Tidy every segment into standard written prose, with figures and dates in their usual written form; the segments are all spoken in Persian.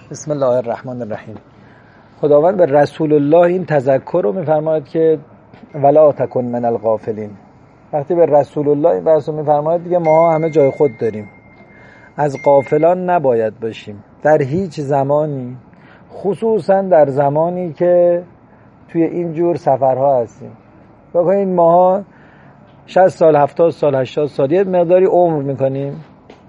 بسم الله الرحمن الرحیم. خداوند به رسول الله این تذکر رو میفرماید که ولا تکن من الغافلین. وقتی به رسول الله این بحث رو میفرماید دیگه ما همه جای خود داریم، از غافلان نباید باشیم در هیچ زمانی، خصوصا در زمانی که توی این جور سفرها هستیم. بکنید ماها 60 سال 70 سال 80 سال یه مقداری عمر میکنیم.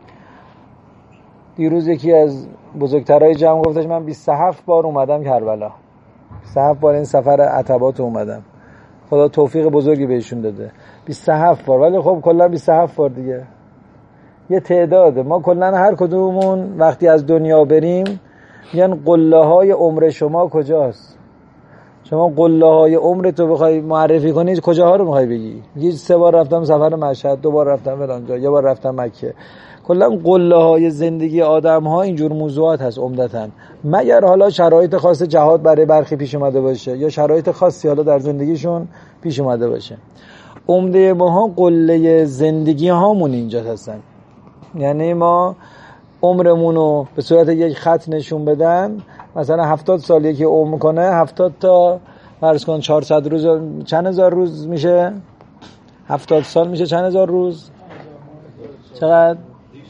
دیروز یکی از بزرگترهای جمع گفتش من 27 بار اومدم کربلا، 27 بار این سفر عتبات اومدم. خدا توفیق بزرگی بهشون داده 27 بار، ولی خب کلا 27 بار دیگه یه تعداده. ما کلا هر کدومون وقتی از دنیا بریم میگن قله های عمر شما کجاست. شما قله های عمر تو بخوای معرفی کنی کجاها رو میخوای بگی؟ میگی 3 بار رفتم سفر مشهد، 2 بار رفتم فلانجا، 1 بار رفتم مکه. کلا قله های زندگی آدم ها اینجور موضوعات هست عمدتاً، مگر حالا شرایط خاص جهاد برای برخی پیش اومده باشه یا شرایط خاصی حالا در زندگیشون پیش اومده باشه. عمده ماها قله زندگی هامون اینجا هستن. یعنی ما عمرمون رو به صورت یک خط نشون بدن، مثلا 70 سال یکی عمر کنه، 70 تا فرض کن 400 روز، چند هزار روز میشه؟ 70 سال میشه چند هزار روز؟ چقدر؟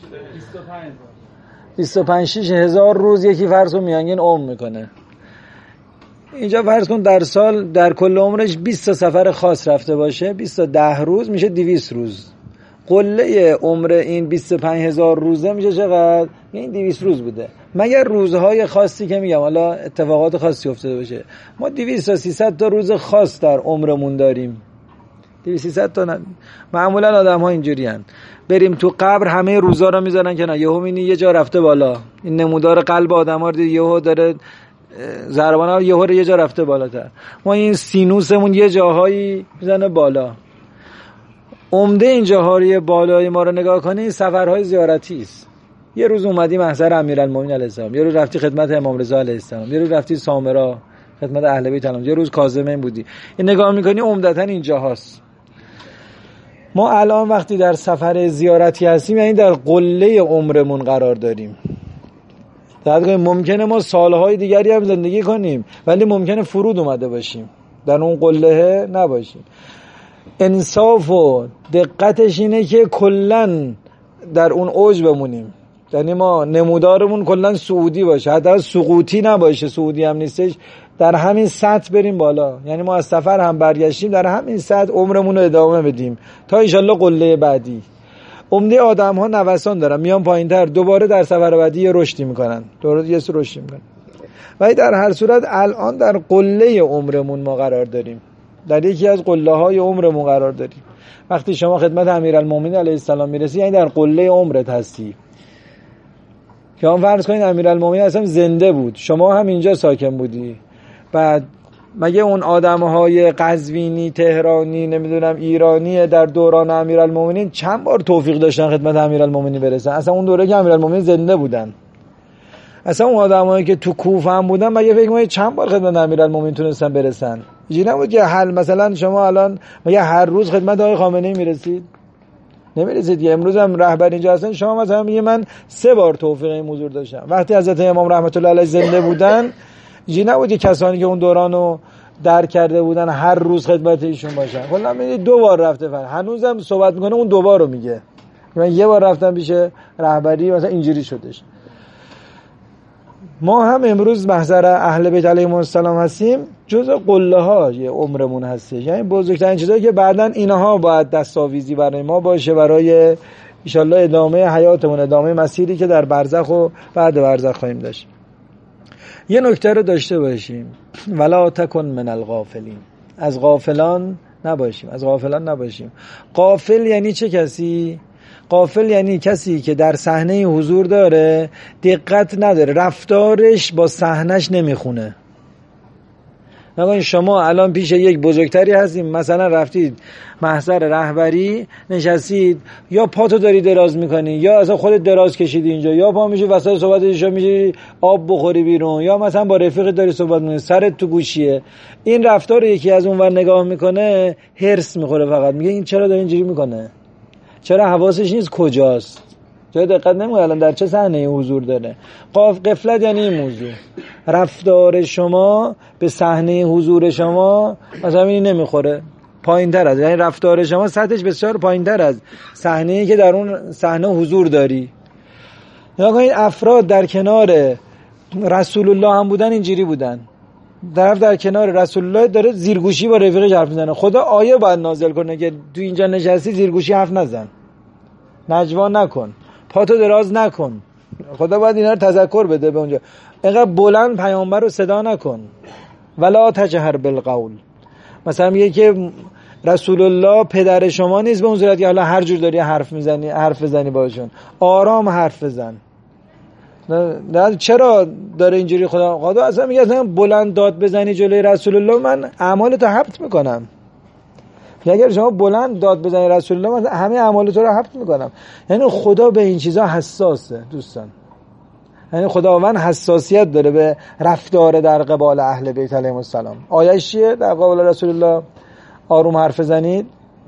25 هزار روز یکی فرض کن میانگین عمر میکنه. اینجا فرض کن در سال در کل عمرش 20 تا سفر خاص رفته باشه، 20 تا 10 روز میشه 200 روز. قله عمر این 25,000 روزه میشه چقدر؟ این 200 روز بوده، مگر روزهای خاصی که میگم حالا اتفاقات خاصی افتاده باشه. ما 200 تا 300 تا روز خاص در عمرمون داریم. 200 تا معمولا آدم ها اینجوری هن. بریم تو قبر همه روزا رو میذارن که نه، یهو میبینی یه جا رفته بالا. این نمودار قلب آدم ها رو دید، یهو داره ضربان ها یهو یه جا رفته بالاتر. ما این سینوسمون یه جاهایی میزنه بالا. عمده این جاهای بالای ما رو نگاه کنی این سفرهای زیارتی است. یه روز اومدی محضر امیرالمومنین علیه السلام، یه روز رفتی خدمت امام رضا علیه السلام، یه روز رفتی سامرا خدمت اهل بیت علیهم، یه روز کاظمین بودی. این نگاه میکنی عمدتاً اینجا هست. ما الان وقتی در سفر زیارتی هستیم یعنی در قله عمرمون قرار داریم. در ممکنه ما سالهای دیگری هم زندگی کنیم ولی ممکنه فرود اومده باشیم، در اون قله نباشیم. انصاف و دقتش اینه که کلن در اون اوج بمونیم، یعنی ما نمودارمون کلن سعودی باشه، حتی سقوطی نباشه، سعودی هم نیستش، در همین سطح بریم بالا. یعنی ما از سفر هم برگشتیم در همین سطح عمرمون رو ادامه بدیم تا انشالله قله بعدی. عمده آدم ها نوسان دارن، میان پایین تر، دوباره در سفر بعدی یه رشدی میکنن، دوباره یه رشدی میکنن. ولی در هر صورت الان در قله عمرمون ما قرار داریم، در یکی از قله های عمرمون قرار داریم. وقتی شما خدمت امیرالمومنین علیه السلام میرسی یعنی در قله عمرت هستی. که هم فرض کنید امیرالمومنین اصلا زنده بود، شما هم اینجا ساکن بودی، بعد مگه اون آدمهای قزوینی، تهرانی، نمیدونم ایرانی در دوران امیرالمومنین چند بار توفیق داشتن خدمت امیرالمومنین برسن؟ اصلا اون دوره که امیرالمومنین زنده بودن. اصلا اون آدمایی که تو کوفه هم بودن مگه فکر می‌کنید چند بار خدمت امیرالمومنین تونستن برسن؟ اینجوری نبود که مثلا شما الان مگه هر روز خدمت آقای خامنه‌ای میرسید؟ نمیرسید. امروز هم رهبر اینجا هستن، شما مثلا میگه من 3 بار توفیق این حضور داشتم. وقتی حضرت امام رحمت الله علیه زنده بودن اینجوری نبود که کسانی که اون دورانو درک کرده بودن هر روز خدمت ایشون باشن. کلا میگه 2 بار رفته، هنوزم صحبت میکنه اون 2 بار رو میگه. من 1 بار رفتم پیش رهبری مثلا اینجوری شدش. ما هم امروز محضر اهل بیت علیهم السلام هستیم، جزء قله های عمرمون هستش. یعنی بزرگترین چیزایی که بعداً اینها باید دستاویزی برای ما باشه برای ان شاءالله ادامه حیاتمون، ادامه مسیری که در برزخ و بعد برزخ خواهیم داشت. یه نکته رو داشته باشیم، ولا تکن من الغافلین، از غافلان نباشیم، از غافلان نباشیم. غافل یعنی چه کسی؟ غافل یعنی کسی که در صحنه حضور داره، دقت نداره، رفتارش با صحنهش نمیخونه. نگاه شما الان پیش یک بزرگتری هستیم، مثلا رفتید محضر رهبری نشستید، یا پاتو داری دراز میکنی یا اصلا خودت دراز کشیدی اینجا، یا پا میشی وسط صحبتش میشی آب بخوری بیرون، یا مثلا با رفیقت داری صحبت میکنی سرت تو گوشیه. این رفتار یکی از اونور نگاه میکنه هرس میخوره، فقط میگه این چرا داره اینجوری میکنه، چرا حواسش نیست کجاست. جای دقت نمی‌کنه الان در چه صحنه‌ای حضور داره. غفلت یعنی این موضوع، رفتار شما به صحنه حضور شما مثلا این نمیخوره، پایین‌تر از، یعنی رفتار شما سطحش بسیار پایین‌تر از صحنه‌ای که در اون صحنه حضور داری. نگاه کنید افراد در کنار رسول الله هم بودن اینجوری بودن، طرف در کنار رسول الله داره زیرگوشی با رفیقش حرف میزنه. خدا آیه باید نازل کنه که تو اینجا نشستی زیرگوشی حرف نزن، نجوا نکن، پاتو دراز نکن. خدا باید اینا رو تذکر بده به اونجا. اینقدر بلند پیامبر رو صدا نکن. ولا تجهر بالقول. مثلا میگه که رسول الله پدر شما نیست به اون صورت که حالا هر جور داری حرف بزنی باشون، آرام حرف بزن. نه چرا داره اینجوری؟ خدا اصلا میگه اصلا بلند داد بزنی جلوی رسول الله من اعمالتو حبط میکنم. اگر شما بلند داد بزنی رسول الله من همه اعمالتو رو حبط میکنم. یعنی خدا به این چیزا حساسه دوستان. یعنی خداوند حساسیت داره به رفتار در قبال اهل بیت علیهم السلام. آیه چیه در قبال رسول الله؟ آروم حرف بزنید.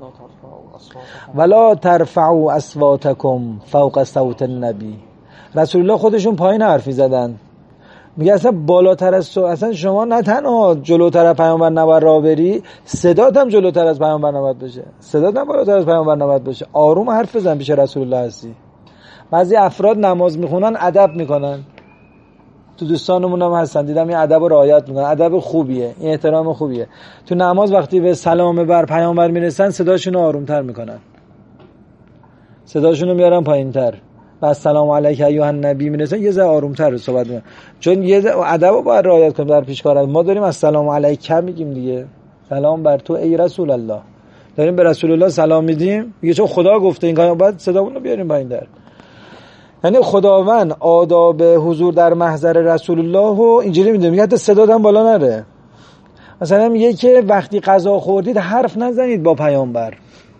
ولا ترفعوا اصواتکم فوق صوت النبی. رسول الله خودشون پایین حرفی زدن. میگه اصلا بالاتر از تو، اصلا شما نه تنها جلوتر از پیامبر نباید راه بری، صدات هم جلوتر از پیامبر نباید بشه، صدات هم بالاتر از پیامبر نباید بشه. آروم حرف بزن پیش رسول الله هستی. بعضی افراد نماز میخونن ادب میکنن، تو دوستانمون هم هستن دیدم این ادب رو رعایت میکنن، ادب خوبیه، این احترام خوبیه. تو نماز وقتی به سلام بر پیامبر میرسن صداشون رو آرومتر میکنن، صداشون رو میارن پایینتر. و السلام علیک ایها النبی میرسن یه ذره آرومتر صحبت میکنن، چون یه ادب رو باید رعایت کنیم در پیشکار. ما داریم السلام علیک میگیم دیگه، سلام بر تو ای رسول الله، داریم به رسول الله سلام میدیم میگه چون خدا گفته این کارو باید صدامون رو بیاریم پایینتر. یعنی خداوند آداب حضور در محضر رسول الله رو اینجوری میده، میگه حتی صدات هم بالا نره. مثلا میگه که وقتی غذا خوردید حرف نزنید با پیامبر،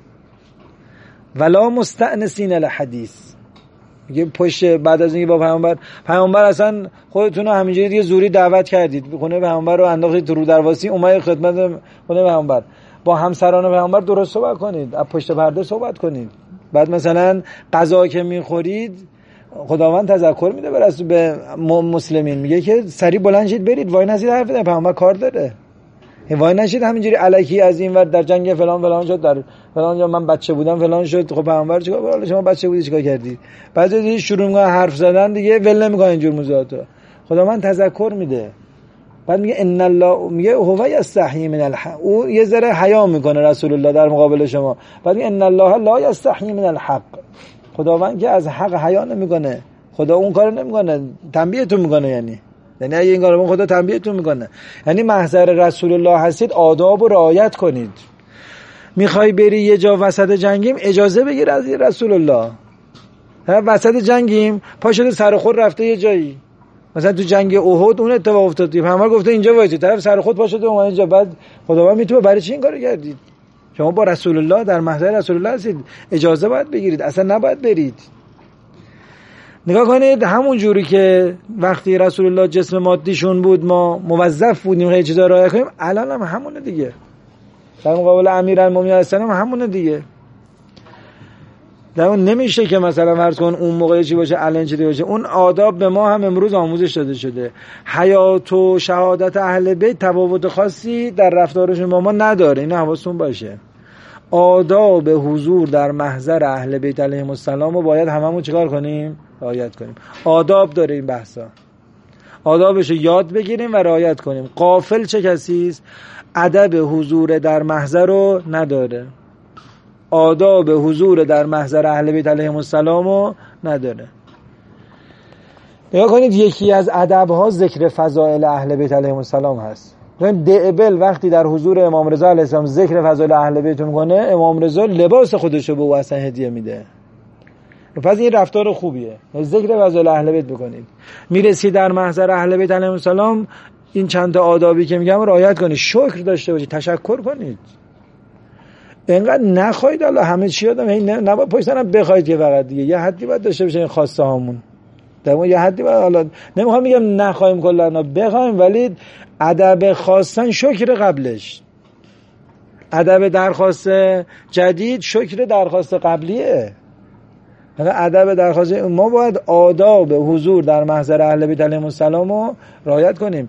ولا مستأنسین الحدیث. میگه پشت بعد از اینکه با پیامبر اصلا خودتون رو همینجوری دیگه زوری دعوت کردید، خونه پیامبر رو انداختید تو رو درواسی، اومد خدمت خونه پیامبر، با همسران پیامبر درست صحبت کنید، از پشت پرده صحبت کنید. بعد مثلا غذا که میخورید خداوند تذکر میده به مسلمین، میگه که سری بلند شید برید، وای نشید حرف بزنید، پیامبر کار داره. وای نشید همینجوری الکی از این ور در جنگ فلان شد، در فلان جا من بچه بودم فلان شد. خب پیامبر چیکار کرد؟ شما بچه بودی چیکار کردی؟ بعد دیگه شروع میکنه حرف زدن دیگه، ول نمیکنه اینجور موضوعاتو. خداوند تذکر میده. بعد میگه ان الله، میگه هو یستحیی من الحق، او یه ذره حیا میکنه رسول الله در مقابل شما. بعد میگه ان الله لا یستحیی من الحق، خداوند که از حق حیا نمیکنه، خدا اون کارو نمیکنه، تنبیهتون میکنه. یعنی اگه این کارو خدا تنبیهتون میکنه، یعنی محضر رسول الله هستید آداب رو رعایت کنید. میخوای بری یه جا وسط جنگیم اجازه بگیر از رسول الله. وسط جنگیم پا شده سر خود رفته یه جایی، مثلا تو جنگ احد اون اتفاق افتاد، پیامبر گفته اینجا وایسید، طرف سر خود پا شده اومد اینجا، بعد خداوند میتونه برای چی این کارو کردید؟ شما با رسول الله در محضر رسول الله هستید، اجازه باید بگیرید، اصلا نباید برید. نگاه کنید همون جوری که وقتی رسول الله جسم مادیشون بود ما موظف بودیم خیلی چیزا رعایت کنیم، الان هم همونه دیگه. در مقابل امیرالمومنین السلام همونه دیگه. در اون نمیشه که مثلا فرض کن اون موقع چی باشه الان چی باشه. اون آداب به ما هم امروز آموزش داده شده. حیات و شهادت اهل بیت تفاوت خاصی در رفتارشون با ما نداره، این حواستون باشه. آداب حضور در محضر اهل بیت علیهم السلام رو باید هممون چیکار کنیم؟ رعایت کنیم. آداب داره این بحثا، آدابشو یاد بگیریم و رعایت کنیم. غافل چه کسی است؟ ادب حضور در محضر رو نداره، آداب حضور در محضر اهل بیت علیهم السلام رو نداره. نگاه کنید یکی از ادب‌ها ذکر فضائل اهل بیت علیهم السلام هست. دعبل وقتی در حضور امام رضا علیه السلام ذکر فضائل اهل بیت میکنه، امام رضا لباس خودشو به او اصلا هدیه میده. پس این رفتار خوبیه، ذکر فضائل اهل بیت بکنید. میرسید در محضر اهل بیت علیهم السلام، این چند تا آدابی که میگم رعایت کنید، شکر داشته باشید، تشکر کنید. اینقدر نخواهید الله همه چی آدم نباید پشت سرم بخواید که فقط دیگه یه حدی باید داشته باشه این خواسته هامون. در یه حدی باید الله، نمیخوام بگم نخواهیم کلا بخوایم، ولی ادب خواستن شکر قبلش، ادب درخواست جدید شکر درخواست قبلیه. ادب درخواست ما باید آداب حضور در محضر اهل بیت علیهم السلام رو رعایت کنیم،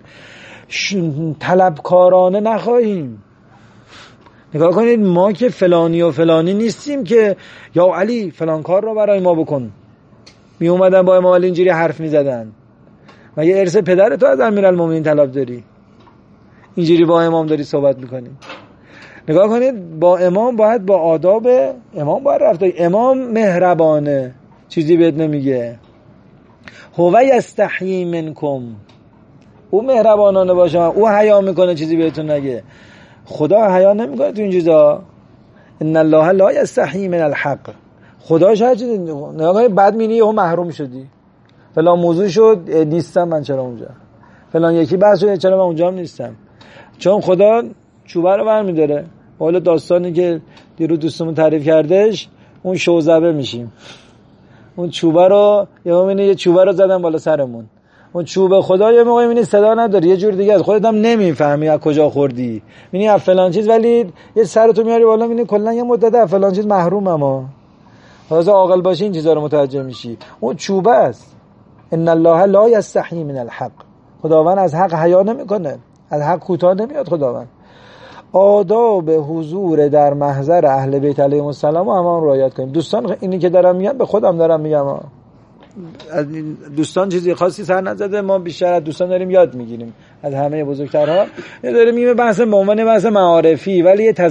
طلبکارانه نخواهیم. نگاه کنید ما که فلانی و فلانی نیستیم که یا علی فلان کار رو برای ما بکن. می اومدن با امام علی اینجوری حرف می زدن. مگه ارث پدر تو از امیرالمومنین طلب داری؟ اینجوری با امام داری صحبت میکنی. نگاه کنید با امام باید با آداب امام باید رفتار. امام مهربانه، چیزی بهت نمیگه. هو یستحیی منکم، او مهربانانه باشه، او حیا میکنه چیزی بهتون نگه. خدا حیا نمیکنه تو این چیزا. ان الله لا یستحیی من الحق. خدا هر چیزی نگاه کنید بعد میبینی یهو محروم شدی. فلان موضوع شد نیستم من، چرا اونجا؟ فلان یکی بحث شد چرا من اونجا هم نیستم؟ چون خدا چوبه رو برمی‌داره. حالا داستانی که دیروز دوستمون تعریف کردش، اون شوزبه میشیم. اون چوبه رو یه چوبه رو زدن بالا سرمون. اون چوب خدا یه موقع می‌بینی صدا نداره، یه جور دیگه از خودت هم نمیفهمی از کجا خوردی. می‌بینی از فلان چیز، ولی یه سرتو میاری بالا می‌بینی کلا یه مدت از فلان چیز محرومم ها. واسه عاقل باشی این چیزا رو متوجه میشی. اون چوبه است. ان الله لا یستحیی من الحق. خداوند از حق حیا نمیکنه، از حق کوتاه نمیاد خداوند. آداب حضور در محضر اهل بیت علیهم السلام هم رعایت کنیم. دوستان اینی که دارم میگم به خودم دارم میگم، از دوستان چیزی خاصی سر نزده، ما بیشتر از دوستان داریم یاد میگیریم، از همه بزرگترها. داریم میگیم بحث به عنوان بحث معارفی، ولی یه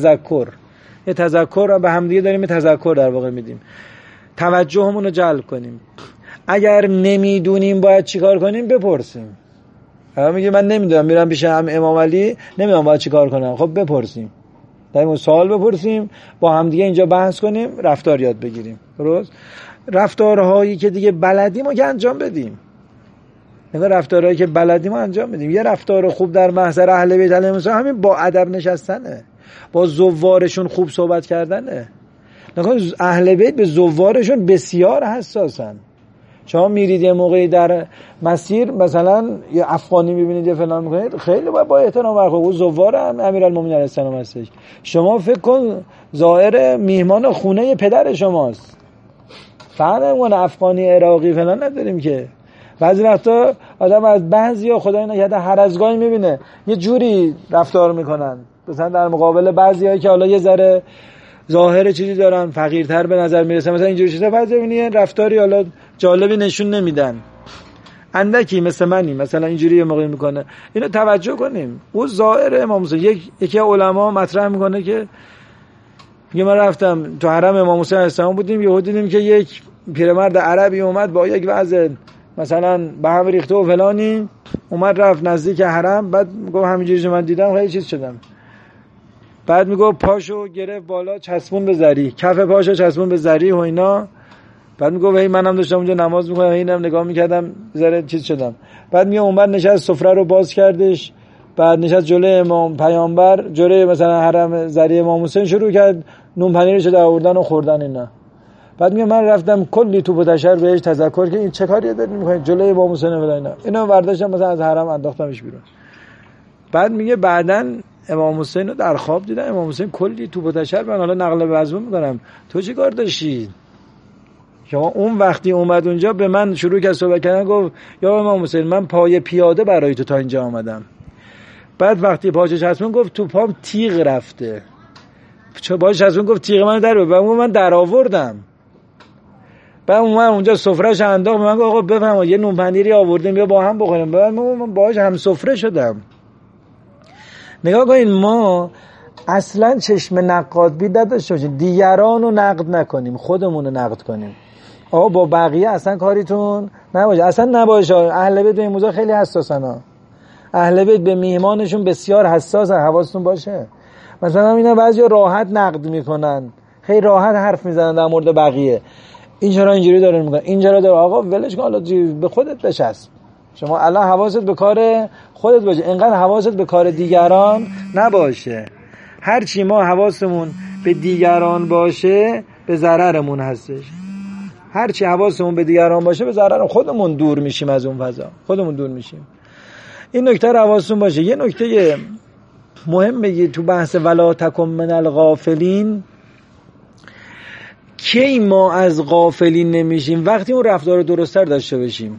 تذکر به هم دیگه داریم، یه تذکر در واقع میدیم، توجهمون رو جلب کنیم. اگر نمیدونیم باید چیکار کنیم بپرسیم. اگه میگه من نمیدونم میرم پیش امام علی نمیدونم باید چیکار کنم، خب بپرسیم، دائما سوال بپرسیم، با هم دیگه اینجا بحث کنیم، رفتار یاد بگیریم. درست؟ رفتارهایی که دیگه بلدیم رو که انجام بدیم. نگاه رفتارهایی که بلدیم رو انجام بدیم. یه رفتار خوب در محضر اهل بیت علیهم السلام همین با ادب نشستنه، با زوارشون خوب صحبت کردنه. نگاه اهل بیت به زوارشون بسیار حساسن. شما میرید یه موقعی در مسیر مثلا یه افغانی میبینید یه فلان میکنید، خیلی با احترام برخورد. او زوار امیرالمومنین علیه السلام هستش. شما فکر کن زائر میهمان خونه پدر شماست. فهمون افغانی عراقی فلان نداریم که. بعضی وقتا آدم از بعضیا خدای نکرده هر از گاهی میبینه یه جوری رفتار میکنن، مثلا در مقابل بعضیایی که حالا یه ذره ظاهر چیزی دارن، فقیرتر به نظر میرسه، مثلا اینجوری چیزا بعضی میبینی رفتاری حالا جالبی نشون نمیدن، اندکی مثل منی مثلا اینجوری یه موقع میکنه. اینو توجه کنیم. او ظاهر امام حسین یکی علما مطرح میکنه که میگه من رفتم تو حرم امام حسین علیه السلام بودیم، یهو دیدیم که یک پیرمرد عربی اومد با یک وضع مثلا به هم ریخته و فلانی، اومد رفت نزدیک حرم، بعد میگه همینجوری من دیدم خیلی چیز شدم. بعد میگه پاشو گرفت بالا چسبون به زری، کف پاشو چسبون به زری و اینا. بعد میگه وای منم داشتم اونجا نماز میخوندم، اینم نگاه میکردم ذره چیز شدم. بعد میگه اون بعد نشست سفره رو باز کردش، بعد نشست جلوی امام پیامبر، جلوی مثلا حرم زری امام حسین شروع کرد نون پنیرشو در آوردن و خوردن اینا. بعد میگه من رفتم کلی توپ و تشر بهش تذکر که این چه کاریه دارید میکنید جلوی امام حسین و اینا. اینو برداشتم مثلا از حرم انداختمش بیرون. بعد میگه بعدن امام حسین رو در خواب دیدم، امام حسین کلی توپ و تشر، من حالا نقل وضع میکنم، تو چی کار داشتی؟ شما اون وقتی اومد اونجا به من شروع کرد صحبت کردن، گفت یا امام حسین من پای پیاده برای تو تا اینجا آمدم. بعد وقتی پاچه چسبون گفت تو پام تیغ رفته. چه پاچه چسبون گفت تیغ منو در ببر، من در آوردم. بعد من اونجا سفرهش انداخت، من گفت آقا بفرما یه نون پنیری آوردیم بیا با هم بخوریم. بعد من باهاش هم سفره شدم. نگاه کنین ما اصلا چشم نقاد بید نداشته باشیم، دیگران رو نقد نکنیم، خودمون رو نقد کنیم. آقا با بقیه اصلا کاریتون نباشه، اصلا نباشه. اهل بیت به این موضوع خیلی حساسن ها. اهل بیت به میهمانشون بسیار حساسن، حواستون باشه. مثلا اینا بعضیا راحت نقد میکنن، خیلی راحت حرف میزنن در مورد بقیه. این چرا اینجوری داره میکنه، این چرا داره، آقا ولش کن، حالا به خودت بچسب. شما الان حواست به کار خودت باشه، اینقدر حواست به کار دیگران نباشه. هر چی ما حواسمون به دیگران باشه به ضررمون هستش. هر چی حواسمون به دیگران باشه به ضرر خودمون، دور میشیم از اون فضا، خودمون دور میشیم. این نکته رو حواستون باشه. یه نکته مهم بگید تو بحث ولا تکن من الغافلین کی ما از غافلین نمیشیم؟ وقتی اون رفتار درست‌تر داشته باشیم.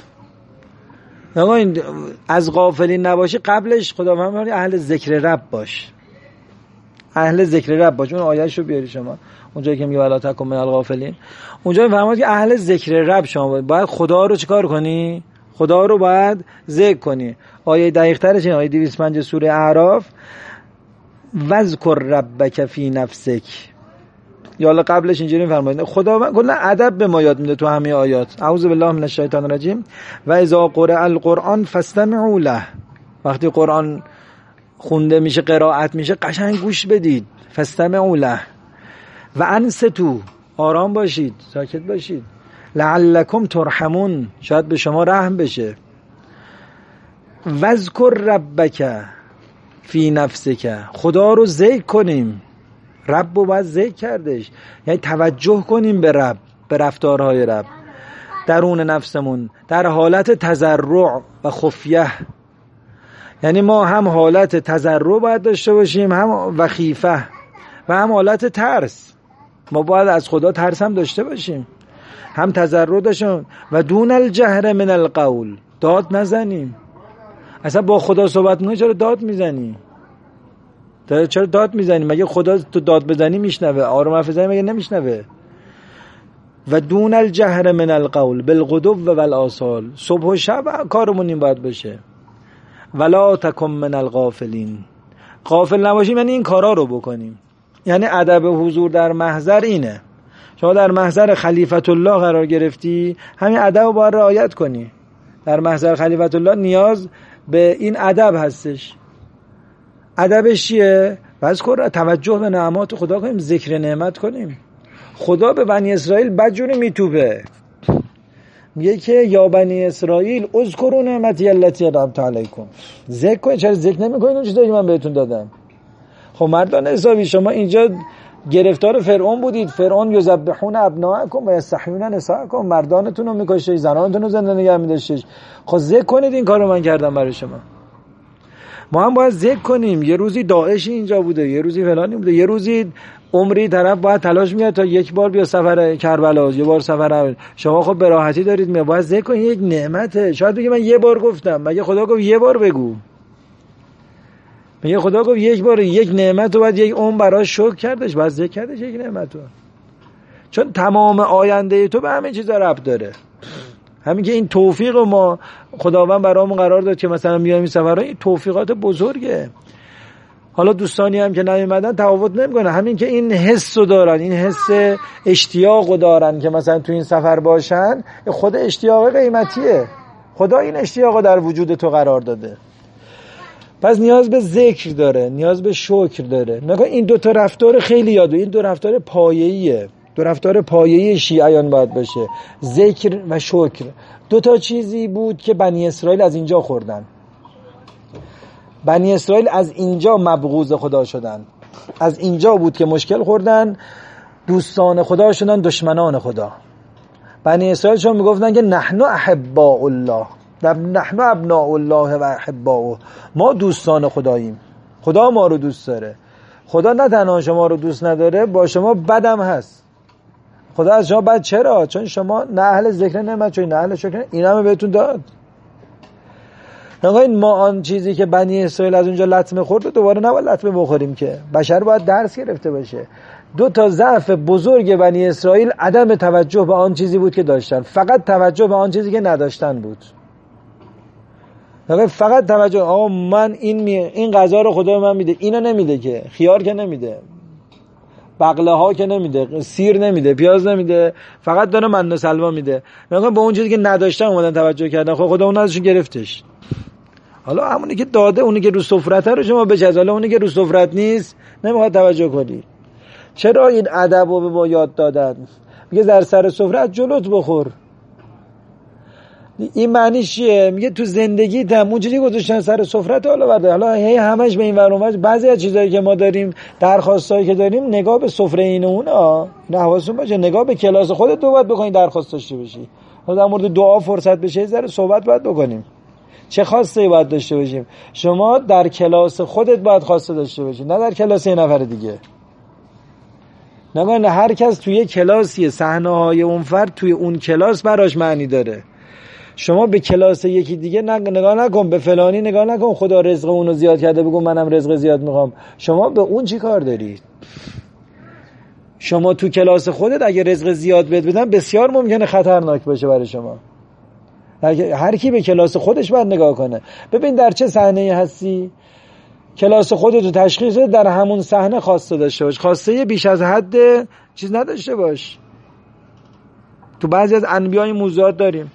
اما از غافلین نباشی، قبلش خدا فرمود اهل ذکر رب باش. اهل ذکر رب باش. اون آیه‌شو بیاری شما، اونجایی که میگه ولا تکن من الغافلین، اونجا میفرماد که اهل ذکر رب شما باید خدا رو چیکار کنی؟ خدا رو باید ذکر کنی. آیه دقیق‌ترش این آیه 205 سوره اعراف، وذکر ربک فی نفسک. یا الله قبلش اینجوری میفرمایید خدا کلا ادب به ما یاد میده تو همه آیات. اعوذ بالله من الشیطان الرجیم و اذا قرئ القرآن فاستمعوا له. وقتی قرآن خونده میشه، قرائت میشه، قشنگ گوش بدید. فاستمعوا له و انصتوا، آرام باشید، ساکت باشید. لعلکم ترحمون، شاید به شما رحم بشه. وذکر ربک فی نفسک، خدا رو ذکر کنیم. رب رو باید ذکر کردش، یعنی توجه کنیم به رب، به رفتارهای رب درون نفسمون در حالت تضرع و خفیه. یعنی ما هم حالت تضرع باید داشته باشیم، هم و خیفه، و هم حالت ترس. ما باید از خدا ترس هم داشته باشیم، هم تضرع داشتیم. و دون الجهر من القول، داد نزنیم. اصلا با خدا صحبت می‌کنی چرا داد میزنی؟ چرا داد میزنی؟ مگه خدا تو داد بزنی میشنوه؟ آروم حرف بزنی مگه نمیشنوه؟ و دون الجهر من القول بالغدو و الآصال، صبح و شب کارمون این باید بشه. ولا تکن من الغافلین، غافل نباشیم یعنی این کارا رو بکنیم. یعنی ادب حضور در محضر اینه. شما در محضر خلیفت الله قرار گرفتی، همین ادب رو باید رعایت کنی. در محضر خلیفت الله نیاز به این ادب هستش. ادبش چیه؟ بذکر، توجه به نعمات خدا کنیم، ذکر نعمت کنیم. خدا به بنی اسرائیل بدجوری میتوبه، میگه که یا بنی اسرائیل اذکروا نعمتی التی انعمت علیکم. ذکر کنید. چرا ذکر نمیکنید اون چیزایی که من بهتون دادم؟ خب مردان حسابی، شما اینجا گرفتار فرعون بودید. فرعون یذبحون ابناءکم و یستحیون نساءکم، مردانتون رو میکشید، زنانتون رو زنده نگه می‌داشتید. خب ذکر کنید این کارو من کردم برای شما. ما هم باید ذکر کنیم. یه روزی داعشی اینجا بوده، یه روزی فلانی بوده، یه روزی عمری طرف باید تلاش میاد تا یک بار بیا سفر کربلا، یه بار سفر. شما خب به راحتی دارید میاد، باید ذکر کنید. یک نعمته. شاید بگی من یه بار گفتم، مگه خدا گفت یه بار بگو؟ مگه خدا گفت یک بار؟ یک نعمت رو باید یک عمر براش شکر کردش، باید ذکر کردش یک نعمت رو. چون تمام آینده تو به همین چیزا ربط داره. همین که این توفیق رو ما خداوند برامون قرار داد که مثلا میایم این سفرها، این توفیقات بزرگه. حالا دوستانی هم که نیومدن تفاوت نمیکنه، همین که این حس رو دارن، این حس اشتیاق رو دارن که مثلا تو این سفر باشن، خود اشتیاق قیمتیه. خدا این اشتیاق رو در وجود تو قرار داده. پس نیاز به ذکر داره، نیاز به شکر داره. نگاه این دو تا رفتار خیلی یادو، این دو رفتار پایه‌ایه. دو رفتار پایه‌ای شیعیان باید باشه، ذکر و شکر. دو تا چیزی بود که بنی اسرائیل از اینجا خوردن. بنی اسرائیل از اینجا مبغوض خدا شدن، از اینجا بود که مشکل خوردن، دوستان خدا شدن دشمنان خدا. بنی اسرائیل چون میگفتن که نحن احباء الله، نحن ابناء الله و احباؤه، ما دوستان خداییم، خدا ما رو دوست داره. خدا نه تنها شما رو دوست نداره، با شما بدم هست. خدا از شما بد چرا؟ چون شما نه اهل ذکر نعمت، چون نه اهل شکر. این هم بهتون داد. نگاهید ما آن چیزی که بنی اسرائیل از اونجا لطمه خورد دوباره نباید لطمه بخوریم، که بشر باید درس گرفته باشه. دو تا ضعف بزرگ بنی اسرائیل عدم توجه به آن چیزی بود که داشتن، فقط توجه به آن چیزی که نداشتن بود. فقط توجه، آقا من این غذا رو خدا من میده، اینو نمیده، که خیار که نمیده، بقله ها که نمیده، سیر نمیده، پیاز نمیده، فقط داره من و سلوا میده. نگاه به اون چیزی که نداشتن اومدن توجه کردن، خب خدا اون ازشون گرفتش. حالا همونی که داده، اونی که رو سفرته رو شما بچز، حالا اونی که رو سفرت نیست نمیخواد توجه کنی. چرا این ادب رو به ما یاد دادن؟ میگه در سر سفرت جلوت بخور. این معنیش چیه؟ میگه تو زندگیت هم اونجوری گذاشتن سر سفرت، حالا برده، حالا هی همش به این ور اونور. بعضی از چیزایی که ما داریم، درخواستایی که داریم، نگاه به سفره این اونا، نه حواستون باشه، نگاه به کلاس خودت تو باید بکنی درخواست داشته باشی. حالا در مورد دعا فرصت بشه ذره صحبت باید بکنیم. چه خواسته باید داشته باشیم؟ شما در کلاس خودت باید خواسته داشته باشی، نه در کلاس یه نفر دیگه. نگاه هر کس توی کلاسی صحنه‌های اون فرد توی اون کلاس براش معنی داره. شما به کلاس یکی دیگه نگاه نکن، به فلانی نگاه نکن خدا رزق اونو زیاد کرده بگو منم رزق زیاد میخوام. شما به اون چی کار دارید؟ شما تو کلاس خودت اگه رزق زیاد بهت بدن بسیار ممکنه خطرناک باشه برای شما. هر کی به کلاس خودش باید نگاه کنه. ببین در چه صحنه‌ای هستی، کلاس خودت رو تشخیص بده، در همون صحنه خواسته داشته باش، خواسته بیش از حد چیز نداشته باش. تو بعضی از انبیای موضوعات داریم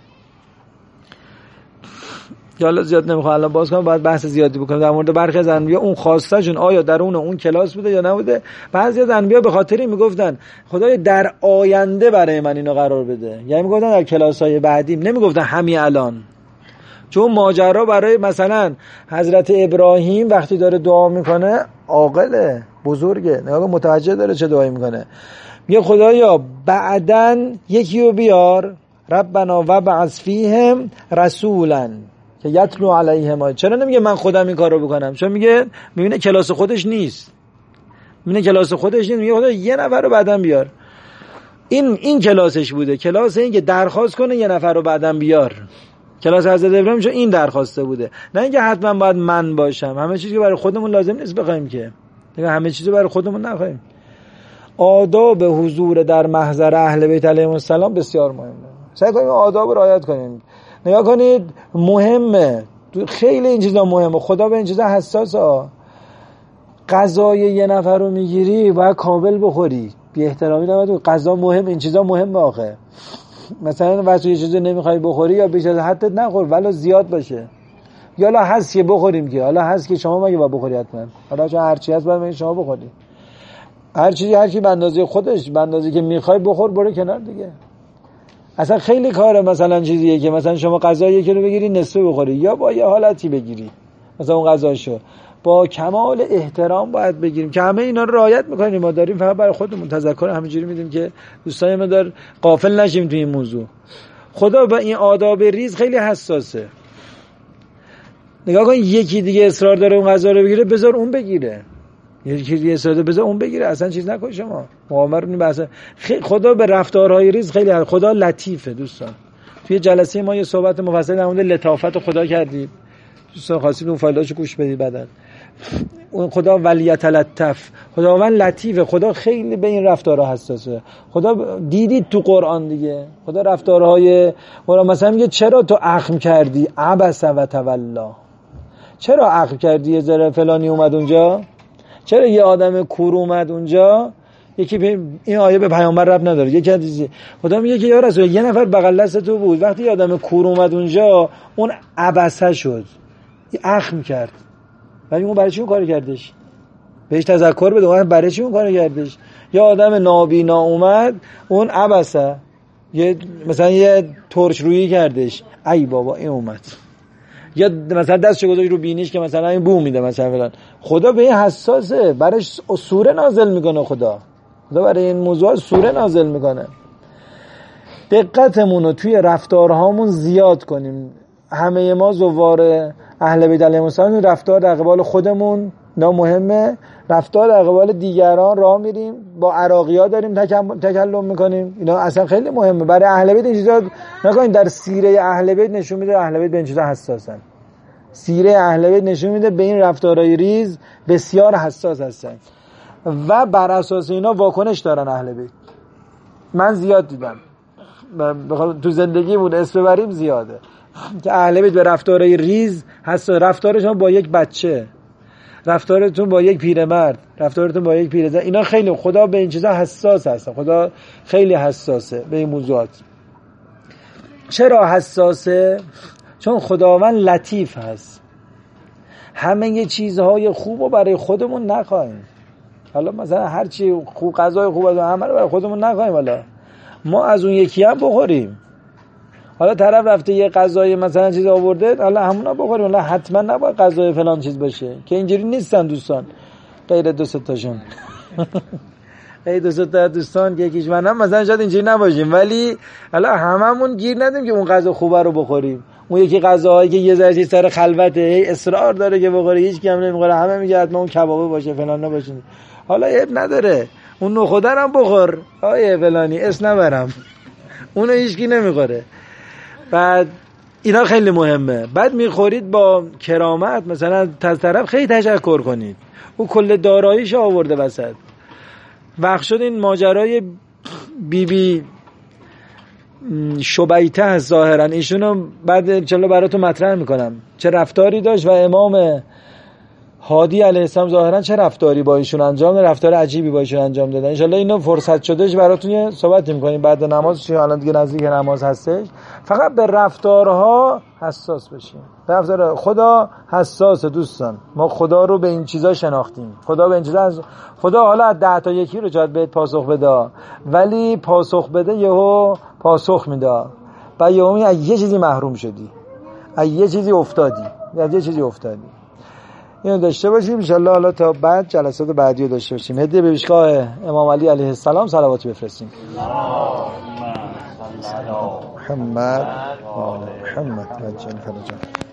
که حالا زیاد نمیخوام الان باز کنم، باید بحث زیادی بکنم در مورد برخی از انبیا اون خواسته جون آیا درون اون کلاس بوده یا نبوده. بعضی از انبیا به خاطری میگفتن خدای در آینده برای من اینو قرار بده، یعنی میگفتن در کلاس‌های بعدی، نمیگفتن همین الان. چون ماجرا برای مثلا حضرت ابراهیم وقتی داره دعا میکنه، عاقله بزرگه، نگاه متوجه داره چه دعایی میکنه، میگه خدایا بعدن یکی رو بیار، ربنا وبعث فیهم رسولا که یتلو علیهم. چرا نمیگه من خودم این کارو بکنم؟ چون میگه میبینه کلاس خودش نیست، میگه خدا یه نفر رو بعدن بیار. این کلاسش بوده، کلاس این که درخواست کنه یه نفر رو بعدن بیار. کلاس حضرت ابراهیم چون این درخواسته بوده، نه اینکه حتما باید من باشم. همه چیزی که برای خودمون لازم نیست بخوایم که، همه چیزی برای خودمون نخوایم. آداب حضور در محضر اهل بیت علیهم السلام بسیار مهمه. سعی کنیم آداب رو رعایت کنیم. نگاه کنید مهمه، خیلی این چیزا مهمه. خدا به این چیزا حساسه. غذای یه نفر رو میگیری باید کامل بخوری، بی احترامی نباید. غذا مهم، این چیزا مهمه آخه. مثلا واسه یه چیزی نمیخوای بخوری یا بیش از حدت نخور ولو زیاد باشه. یا حالا هست که بخوریم، که حالا هست که شما مگه باید بخوری حتما؟ حالا چون هر چی هست باید شما بخوری. هر کی به اندازه خودش، به اندازه که میخوای بخور، برو کنار دیگه. اصلا خیلی کاره مثلا چیزیه که مثلا شما غذا یکی رو بگیری نصفه بخوری، یا با یه حالتی بگیری مثلا اون غذاشو با کمال احترام باید بگیریم که همه اینا رو رعایت میکنیم. ما داریم فقط برای خودمون تذکر همینجوری میدیم که دوستان ما دار غافل نشیم تو این موضوع. خدا با این آداب ریز خیلی حساسه. نگاه کن یکی دیگه اصرار داره اون غذا رو بگیره، بذار اون بگیره. یکی دیگه اصرار داره بذار اون بگیره، اصلا چیز نکن شما. مقاومت رو بحث. خدا به رفتارهای ریز خیلی خدا لطیفه دوستان. توی جلسه ما یه صحبت مفصل در مورد لطافت خدا کردیم. دوستان خواستید اون فایلاشو گوش بدید بعداً. اون خدا ولیتلطف، خداوند لطیفه، خدا خیلی به این رفتارها حساسه. خدا دیدید تو قرآن دیگه، خدا رفتارهای قرآن مثلا میگه چرا تو اخم کردی، عبس و تولا، چرا اخم کردی، یه ذره فلانی اومد اونجا، چرا یه آدم کور اومد اونجا. یکی این آیه به پیامبر ربط نداره، یکی حدیث خدا میگه که یا رسول یه نفر بغل دست تو بود، وقتی یه آدم کور اومد اونجا اون عبسه شد، اخم کرد، ولی اون برای چی اون کارو کردش؟ بهش تذکر بده اون برای چی اون کارو کردش. یا آدم نابینا اومد اون عبسه، یه مثلا یه ترش رویی کردش، ای بابا این اومد. یا مثلا دستشو گذاشت رو بینیش که مثلا این بو میده مثلا فلان. خدا به این حساسه، برایش سوره نازل میکنه. خدا برای این موضوع سوره نازل میکنه. دقتمون رو توی رفتارهامون زیاد کنیم. همه ما زوار اهل بیت علیهم السلام رفتار در قبال خودمون نه مهمه، رفتار در قبال دیگران راه میریم، با عراقی‌ها داریم تکلم میکنیم، اینا اصلا خیلی مهمه. برای اهل بیت این چیزا نکنین. در سیره اهل بیت نشون میده اهل بیت به این چیزا حساسن. سیره اهل بیت نشون میده به این رفتارهای ریز بسیار حساس هستن و بر اساس اینا واکنش دارن اهل بیت. من زیاد دیدم تو زندگیمون اسم ببریم زیاده که اهل بیت به رفتارهای ریز حساس. رفتارشون با یک بچه، رفتارتون با یک پیرمرد، رفتارتون با یک پیرزن، اینا خیلی خدا به این چیزا حساس هست. خدا خیلی حساسه به این موضوعات. چرا حساسه؟ چون خداوند لطیف هست. همه یه چیزهای خوب رو برای خودمون نخواهیم. حالا مثلا هر چی خوب، غذای خوب از همه رو برای خودمون نخواهیم، حالا ما از اون یکی هم بخوریم. حالا طرف رفته یه غذای مثلا چیز آورده، حالا همونا بخوریم، حالا حتما نباید غذای فلان چیز باشه، که اینجوری نیستن دوستان. غیر دو سه تاشون غیر دو سه تا دوستان که یکیش منم مثلا شاید اینجوری نباشیم، ولی حالا هممون گیر ندیم که اون غذا خوبه رو بخوریم. اون یکی غذاهایی که یه ذره سر خلوته، هی اصرار داره که بخوره، هیچ کی هم نمیخوره، همه میگه حتما اون کبابه باشه فلان نباشه. حالا عیب نداره، اون نخوده هم بخور آیه فلانی اسم نبرم، اونو هیچکی نمیخوره. بعد اینا خیلی مهمه. بعد میخورید با کرامت، مثلا از طرف خیلی تشکر کنید، او کل داراییش آورده وسط. وقت شد این ماجرای بی شبیته هست ظاهرا، ایشونو بعد انشالله براتون مطرح میکنم چه رفتاری داشت و امام هادی علیه السلام ظاهرا چه رفتاری با ایشون انجام داد، رفتار عجیبی با ایشون انجام دادن. انشالله اینو فرصت شدهش براتون یه صحبت میکنیم بعد نماز، الان دیگه نزدیک نماز هستش. فقط به رفتارها حساس بشیم. رفتار خدا حساسه دوستان، ما خدا رو به این چیزا شناختیم. خدا به این چیزا خدا حالا از 10 تا یکی رو جاد بهت پاسخ بده، ولی پاسخ بده یهو پاسخ میده و یهو از یه چیزی محروم شدی، از یه چیزی افتادی، از یه چیزی افتادی. اینو داشته باشیم ان شاءالله. حالا تا بعد جلسات بعدی رو داشته باشیم. هدیه به پیشگاه امام علی علیه السلام صلوات بفرستیم. محمد محمد عجل فرجه.